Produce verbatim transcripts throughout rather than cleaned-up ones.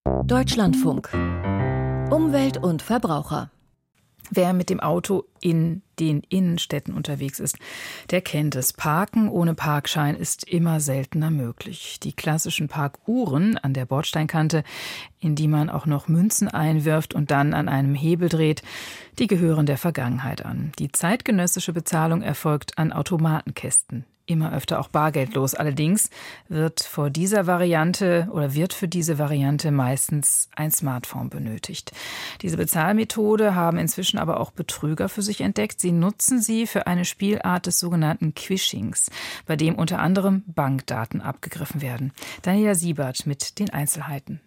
Deutschlandfunk. Umwelt und Verbraucher. Wer mit dem Auto in den Innenstädten unterwegs ist, der kennt es. Parken ohne Parkschein ist immer seltener möglich. Die klassischen Parkuhren an der Bordsteinkante, in die man auch noch Münzen einwirft und dann an einem Hebel dreht, die gehören der Vergangenheit an. Die zeitgenössische Bezahlung erfolgt an Automatenkästen. Immer öfter auch bargeldlos. Allerdings wird vor dieser Variante oder wird für diese Variante meistens ein Smartphone benötigt. Diese Bezahlmethode haben inzwischen aber auch Betrüger für sich entdeckt. Sie nutzen sie für eine Spielart des sogenannten Quishings, bei dem unter anderem Bankdaten abgegriffen werden. Daniela Siebert mit den Einzelheiten.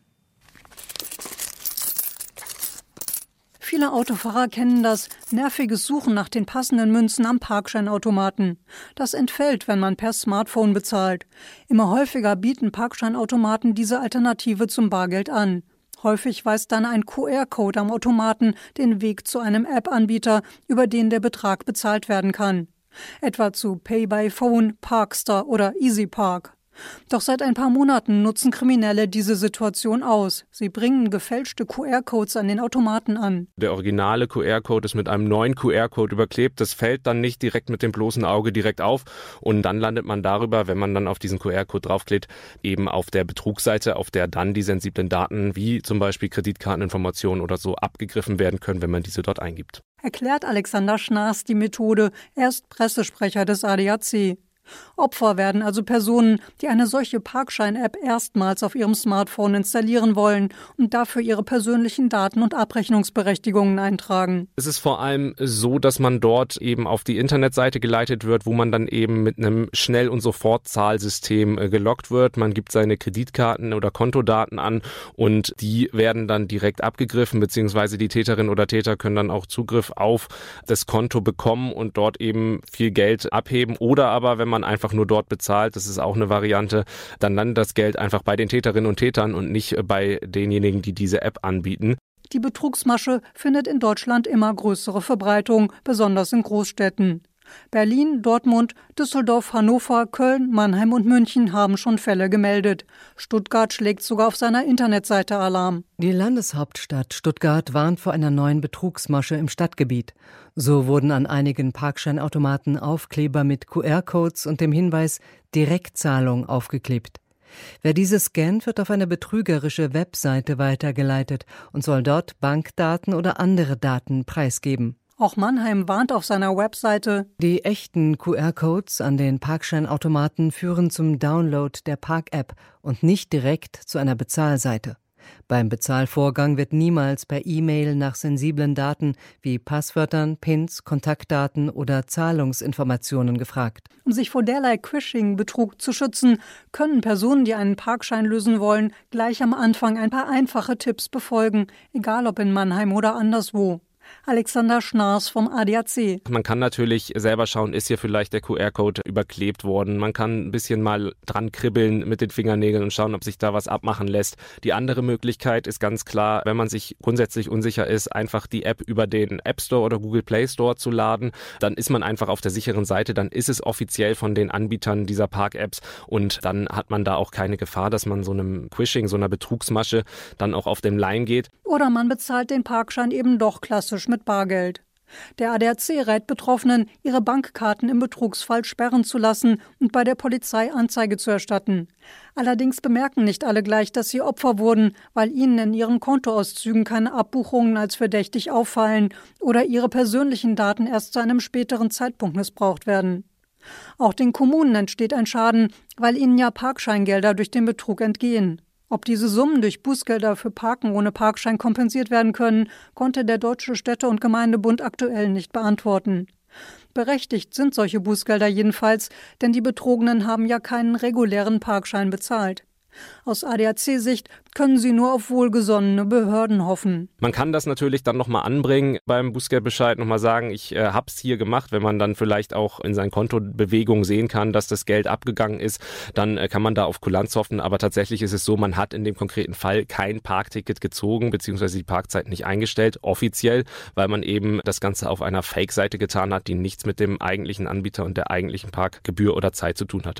Viele Autofahrer kennen das nerviges Suchen nach den passenden Münzen am Parkscheinautomaten. Das entfällt, wenn man per Smartphone bezahlt. Immer häufiger bieten Parkscheinautomaten diese Alternative zum Bargeld an. Häufig weist dann ein Q R-Code am Automaten den Weg zu einem App-Anbieter, über den der Betrag bezahlt werden kann. Etwa zu Pay by Phone, Parkstar oder EasyPark. Doch seit ein paar Monaten nutzen Kriminelle diese Situation aus. Sie bringen gefälschte Q R-Codes an den Automaten an. Der originale Q R-Code ist mit einem neuen Q R-Code überklebt. Das fällt dann nicht direkt mit dem bloßen Auge direkt auf. Und dann landet man darüber, wenn man dann auf diesen Q R-Code draufklickt, eben auf der Betrugsseite, auf der dann die sensiblen Daten wie zum Beispiel Kreditkarteninformationen oder so abgegriffen werden können, wenn man diese dort eingibt. Erklärt Alexander Schnaas die Methode. Er ist Pressesprecher des A D A C. Opfer werden also Personen, die eine solche Parkschein-App erstmals auf ihrem Smartphone installieren wollen und dafür ihre persönlichen Daten und Abrechnungsberechtigungen eintragen. Es ist vor allem so, dass man dort eben auf die Internetseite geleitet wird, wo man dann eben mit einem Schnell- und Sofort-Zahlsystem gelockt wird. Man gibt seine Kreditkarten oder Kontodaten an und die werden dann direkt abgegriffen, beziehungsweise die Täterin oder Täter können dann auch Zugriff auf das Konto bekommen und dort eben viel Geld abheben. Oder aber, wenn man einfach nur dort bezahlt, das ist auch eine Variante, dann landet das Geld einfach bei den Täterinnen und Tätern und nicht bei denjenigen, die diese App anbieten. Die Betrugsmasche findet in Deutschland immer größere Verbreitung, besonders in Großstädten. Berlin, Dortmund, Düsseldorf, Hannover, Köln, Mannheim und München haben schon Fälle gemeldet. Stuttgart schlägt sogar auf seiner Internetseite Alarm. Die Landeshauptstadt Stuttgart warnt vor einer neuen Betrugsmasche im Stadtgebiet. So wurden an einigen Parkscheinautomaten Aufkleber mit Q R-Codes und dem Hinweis Direktzahlung aufgeklebt. Wer diese scannt, wird auf eine betrügerische Webseite weitergeleitet und soll dort Bankdaten oder andere Daten preisgeben. Auch Mannheim warnt auf seiner Webseite: Die echten Q R-Codes an den Parkscheinautomaten führen zum Download der Park-App und nicht direkt zu einer Bezahlseite. Beim Bezahlvorgang wird niemals per E-Mail nach sensiblen Daten wie Passwörtern, Pins, Kontaktdaten oder Zahlungsinformationen gefragt. Um sich vor derlei Quishing-Betrug zu schützen, können Personen, die einen Parkschein lösen wollen, gleich am Anfang ein paar einfache Tipps befolgen, egal ob in Mannheim oder anderswo. Alexander Schnaas vom A D A C. Man kann natürlich selber schauen, ist hier vielleicht der Q R-Code überklebt worden. Man kann ein bisschen mal dran kribbeln mit den Fingernägeln und schauen, ob sich da was abmachen lässt. Die andere Möglichkeit ist ganz klar, wenn man sich grundsätzlich unsicher ist, einfach die App über den App Store oder Google Play Store zu laden. Dann ist man einfach auf der sicheren Seite. Dann ist es offiziell von den Anbietern dieser Park-Apps und dann hat man da auch keine Gefahr, dass man so einem Quishing, so einer Betrugsmasche dann auch auf dem Leim geht. Oder man bezahlt den Parkschein eben doch klassisch mit Bargeld. Der A D A C rät Betroffenen, ihre Bankkarten im Betrugsfall sperren zu lassen und bei der Polizei Anzeige zu erstatten. Allerdings bemerken nicht alle gleich, dass sie Opfer wurden, weil ihnen in ihren Kontoauszügen keine Abbuchungen als verdächtig auffallen oder ihre persönlichen Daten erst zu einem späteren Zeitpunkt missbraucht werden. Auch den Kommunen entsteht ein Schaden, weil ihnen ja Parkscheingelder durch den Betrug entgehen. Ob diese Summen durch Bußgelder für Parken ohne Parkschein kompensiert werden können, konnte der Deutsche Städte- und Gemeindebund aktuell nicht beantworten. Berechtigt sind solche Bußgelder jedenfalls, denn die Betrogenen haben ja keinen regulären Parkschein bezahlt. Aus A D A C-Sicht können sie nur auf wohlgesonnene Behörden hoffen. Man kann das natürlich dann nochmal anbringen, beim Bußgeldbescheid nochmal sagen, ich äh, habe es hier gemacht. Wenn man dann vielleicht auch in seinen Kontobewegungen sehen kann, dass das Geld abgegangen ist, dann äh, kann man da auf Kulanz hoffen. Aber tatsächlich ist es so, man hat in dem konkreten Fall kein Parkticket gezogen, beziehungsweise die Parkzeit nicht eingestellt, offiziell, weil man eben das Ganze auf einer Fake-Seite getan hat, die nichts mit dem eigentlichen Anbieter und der eigentlichen Parkgebühr oder Zeit zu tun hatte.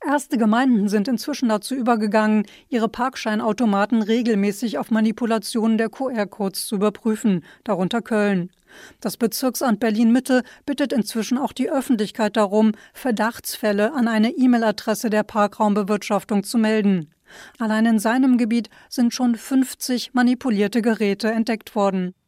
Erste Gemeinden sind inzwischen dazu übergegangen, ihre Parkscheinautomaten regelmäßig auf Manipulationen der Q R-Codes zu überprüfen, darunter Köln. Das Bezirksamt Berlin-Mitte bittet inzwischen auch die Öffentlichkeit darum, Verdachtsfälle an eine E-Mail-Adresse der Parkraumbewirtschaftung zu melden. Allein in seinem Gebiet sind schon fünfzig manipulierte Geräte entdeckt worden.